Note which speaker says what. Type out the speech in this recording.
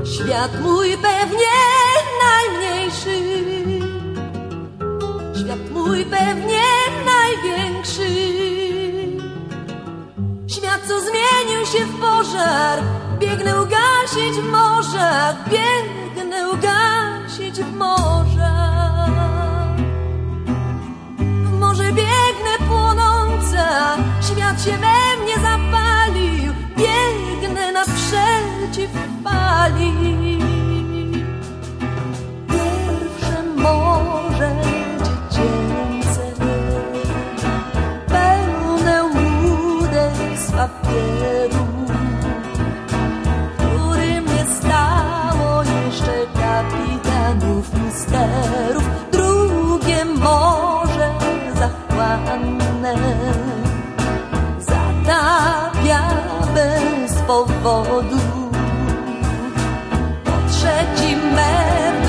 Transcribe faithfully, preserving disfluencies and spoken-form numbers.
Speaker 1: Świat mój pewnie najmniejszy, świat mój pewnie największy, świat co zmienił się w pożar, biegnę ugasić w morzach, biegnę ugasić w morzach. W morze biegnę płonąca, świat się we mnie zapalił, biegnę naprzeciw fali. Pierwsze morze dziecięce, pełne łódek z papieru, którym nie stało jeszcze kapitanów misterów. Drugie morze zachłanne zatapia bez powodu. Po trzecim me